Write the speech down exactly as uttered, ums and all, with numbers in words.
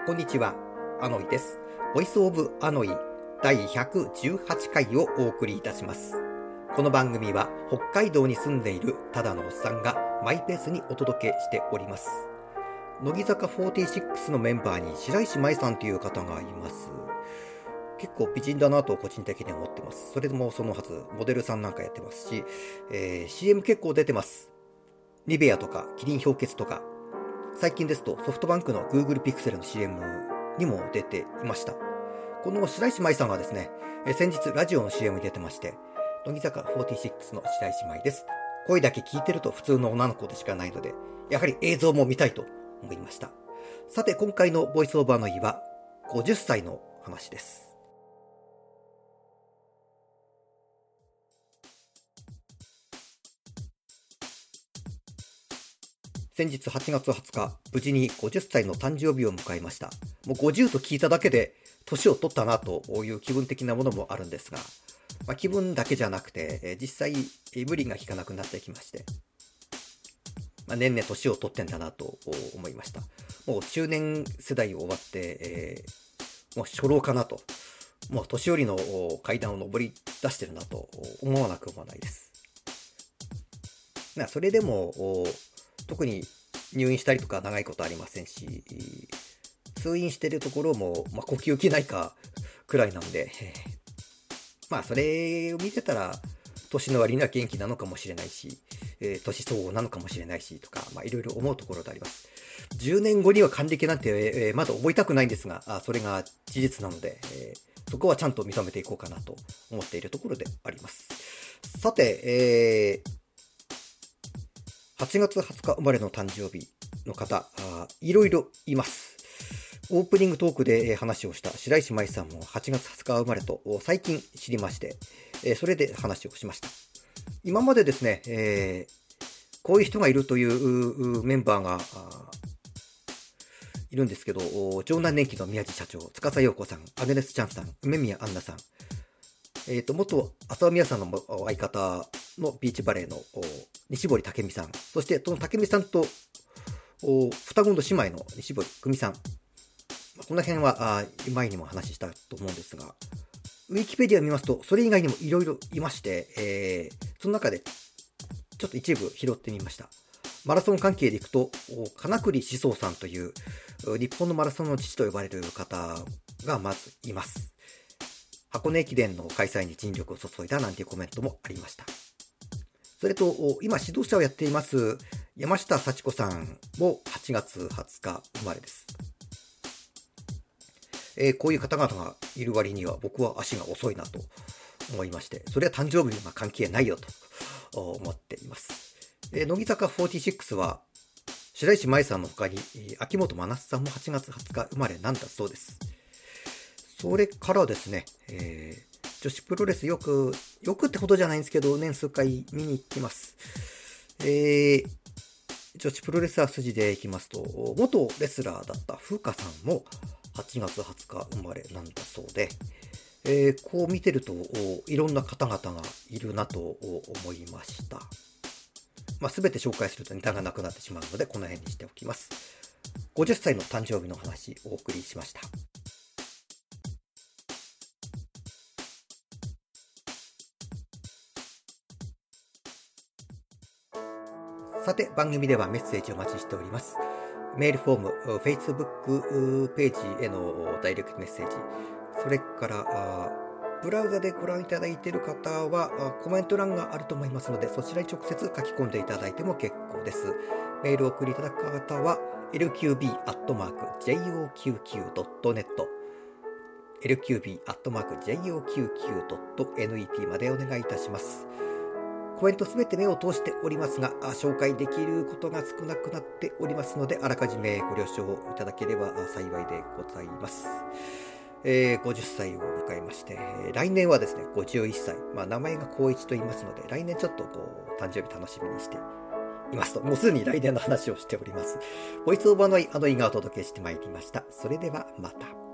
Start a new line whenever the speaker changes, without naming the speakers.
こんにちは、アノイです。ボイスオブアノイだいひゃくじゅうはちかいをお送りいたします。この番組は北海道に住んでいるただのおっさんがマイペースにお届けしております。乃木坂フォーティーシックスのメンバーに白石麻衣さんという方がいます。結構美人だなと個人的には思ってます。それでもそのはず、モデルさんなんかやってますし、えー、シーエム 結構出てます。ニベアとかキリン氷結とか、最近ですとソフトバンクの Google Pixel の シーエム にも出ていました。この白石麻衣さんはですね、え先日ラジオの シーエム に出てまして、乃木坂フォーティーシックスの白石麻衣です。声だけ聞いてると普通の女の子でしかないので、やはり映像も見たいと思いました。さて今回のボイスオーバーの日はごじゅっさいの話です。先日はちがつはつか、無事にごじゅっさいの誕生日を迎えました。もうごじゅうと聞いただけで年を取ったなという気分的なものもあるんですが、まあ、気分だけじゃなくて実際無理が効かなくなってきまして、まあ、年々年を取ってんだなと思いました。もう中年世代を終わって、えー、もう初老かなと、もう年寄りの階段を上り出してるなと思わなくもないです。まあ、それでも特に入院したりとか長いことありませんし、通院してるところも、まあ、呼吸器内科くらいなんで、まあそれを見てたら年の割には元気なのかもしれないし、えー、年相応なのかもしれないしとか、まあいろいろ思うところであります。じゅうねんごには還暦なんて、えー、まだ覚えたくないんですが、あそれが事実なので、えー、そこはちゃんと認めていこうかなと思っているところであります。さて、えーはちがつはつか生まれの誕生日の方、いろいろいます。オープニングトークで話をした白石麻衣さんもはちがつはつか生まれと最近知りまして、それで話をしました。今までですね、えー、こういう人がいるというメンバーがいるんですけど、城南年金の宮地社長、司陽子さん、アグネス・チャンさん、梅宮アンナさん、えーと、元浅尾美和さんの相方のビーチバレーの西堀武美さん、そしてその武美さんと双子の姉妹の西堀久美さん、この辺は前にも話したと思うんですが、ウィキペディアを見ますとそれ以外にもいろいろいまして、えー、その中でちょっと一部拾ってみました。マラソン関係でいくと金栗志宗さんという日本のマラソンの父と呼ばれる方がまずいます。箱根駅伝の開催に尽力を注いだなんていうコメントもありました。それと今指導者をやっています山下幸子さんもはちがつはつか生まれです。えー、こういう方々がいる割には僕は足が遅いなと思いまして、それは誕生日には関係ないよと思っています。えー、乃木坂フォーティーシックスは白石麻衣さんの他に秋元真夏さんもはちがつはつか生まれなんだそうです。それからですね、えー、女子プロレスよく、よくってほどじゃないんですけど、年数回見に行きます。えー、女子プロレスラー筋でいきますと、元レスラーだった風花さんもはちがつはつか生まれなんだそうで、えー、こう見てるといろんな方々がいるなと思いました。まあ、全て紹介するとネタがなくなってしまうので、この辺にしておきます。ごじゅっさいの誕生日の話をお送りしました。さて番組ではメッセージをお待ちしております。メールフォーム、Facebook ページへのダイレクトメッセージ、それからブラウザでご覧いただいている方はコメント欄があると思いますので、そちらに直接書き込んでいただいても結構です。メールを送りいただく方は エルキュービー アットマーク ジェイオーキューキュー ドットネット エルキュービー アットマーク ジェイオーキューキュー ドットネット までお願いいたします。コメントすべて目を通しておりますが、紹介できることが少なくなっておりますので、あらかじめご了承いただければ幸いでございます。えー、ごじゅっさいを迎えまして、来年はですね、ごじゅういっさい。まあ、名前が光一と言いますので、来年ちょっとこう、誕生日楽しみにしていますと、もうすでに来年の話をしております。ボイスオーバーのあのイがお届けしてまいりました。それではまた。